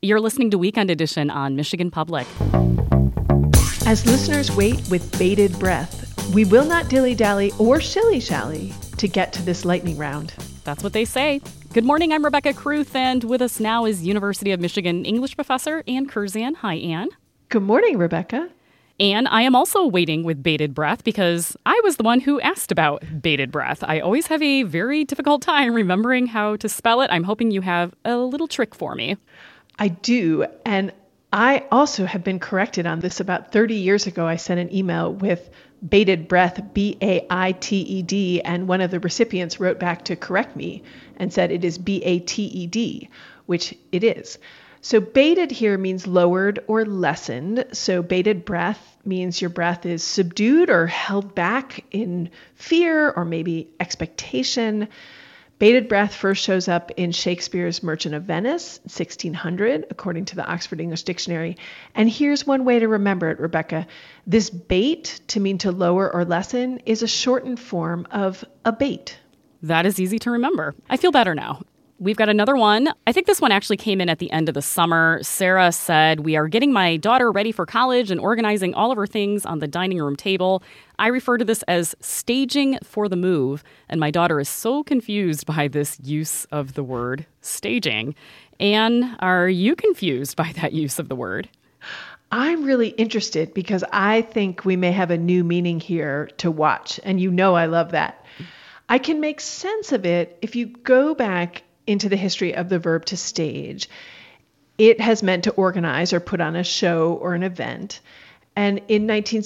You're listening to Weekend Edition on Michigan Public. As listeners wait with bated breath, we will not dilly-dally or shilly-shally to get to this lightning round. That's what they say. Good morning, I'm Rebecca Kruth, and with us now is University of Michigan English professor Ann Kurzan. Hi, Ann. Good morning, Rebecca. And I am also waiting with bated breath because I was the one who asked about bated breath. I always have a very difficult time remembering how to spell it. I'm hoping you have a little trick for me. I do, and I also have been corrected on this. About 30 years ago, I sent an email with bated breath, B-A-I-T-E-D, and one of the recipients wrote back to correct me and said it is B-A-T-E-D, which it is. So bated here means lowered or lessened. So bated breath means your breath is subdued or held back in fear or maybe expectation. Bated breath first shows up in Shakespeare's Merchant of Venice, 1600, according to the Oxford English Dictionary. And here's one way to remember it, Rebecca. This bate, to mean to lower or lessen, is a shortened form of abate. That is easy to remember. I feel better now. We've got another one. I think this one actually came in at the end of the summer. Sarah said, we are getting my daughter ready for college and organizing all of her things on the dining room table. I refer to this as staging for the move, and my daughter is so confused by this use of the word staging. Ann, are you confused by that use of the word? I'm really interested because I think we may have a new meaning here to watch, and you know I love that. I can make sense of it if you go back into the history of the verb to stage. It has meant to organize or put on a show or an event. And in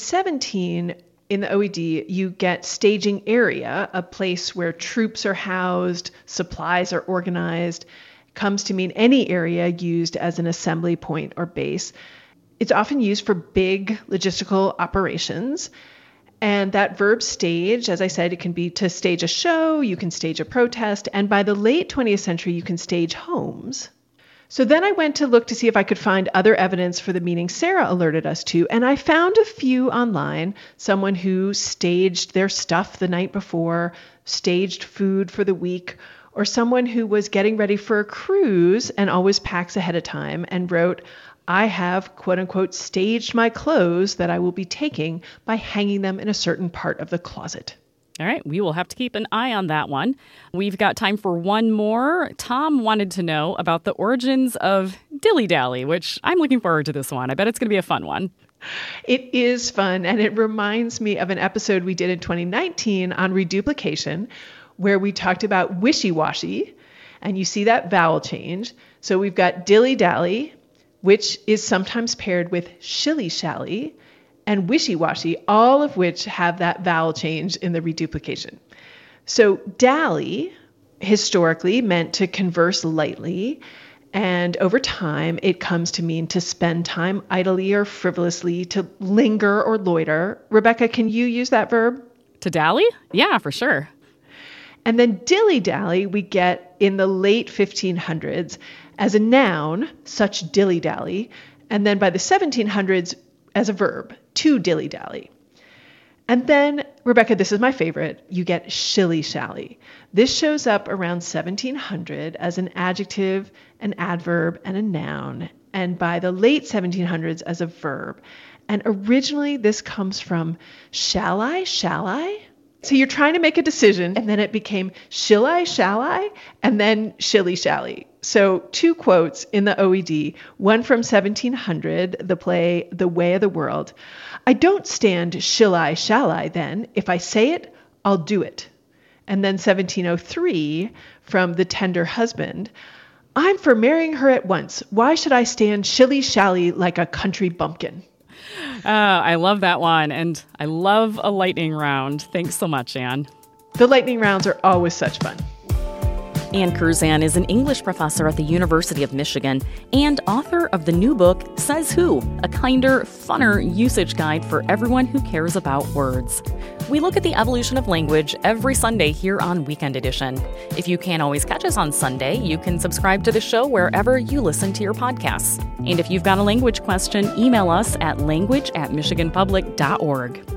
1917, in the OED, you get staging area, a place where troops are housed, supplies are organized. It comes to mean any area used as an assembly point or base. It's often used for big logistical operations. And that verb stage, as I said, it can be to stage a show, you can stage a protest, and by the late 20th century, you can stage homes. So then I went to look to see if I could find other evidence for the meaning Sarah alerted us to, and I found a few online. Someone who staged their stuff the night before, staged food for the week, or someone who was getting ready for a cruise and always packs ahead of time and wrote, I have, quote unquote, staged my clothes that I will be taking by hanging them in a certain part of the closet. All right, we will have to keep an eye on that one. We've got time for one more. Tom wanted to know about the origins of dilly-dally, which I'm looking forward to this one. I bet it's going to be a fun one. It is fun, and it reminds me of an episode we did in 2019 on reduplication, where we talked about wishy-washy, and you see that vowel change. So we've got dilly-dally, which is sometimes paired with shilly-shally, and wishy-washy, all of which have that vowel change in the reduplication. So dally historically meant to converse lightly, and over time it comes to mean to spend time idly or frivolously, to linger or loiter. Rebecca, can you use that verb? To dally? Yeah, for sure. And then dilly-dally we get in the late 1500s as a noun, such dilly-dally, and then by the 1700s as a verb, to dilly-dally. And then, Rebecca, this is my favorite, you get shilly-shally. This shows up around 1700 as an adjective, an adverb, and a noun, and by the late 1700s as a verb. And originally this comes from shall I? So you're trying to make a decision, and then it became shall I? And then shilly-shally. So two quotes in the OED, one from 1700, the play The Way of the World. I don't stand shall I then. If I say it, I'll do it. And then 1703 from The Tender Husband. I'm for marrying her at once. Why should I stand shilly-shally like a country bumpkin? I love that one, and I love a lightning round. Thanks so much, Ann. The lightning rounds are always such fun. Ann Kurzan is an English professor at the University of Michigan and author of the new book, Says Who? A kinder, funner usage guide for everyone who cares about words. We look at the evolution of language every Sunday here on Weekend Edition. If you can't always catch us on Sunday, you can subscribe to the show wherever you listen to your podcasts. And if you've got a language question, email us at language@michiganpublic.org.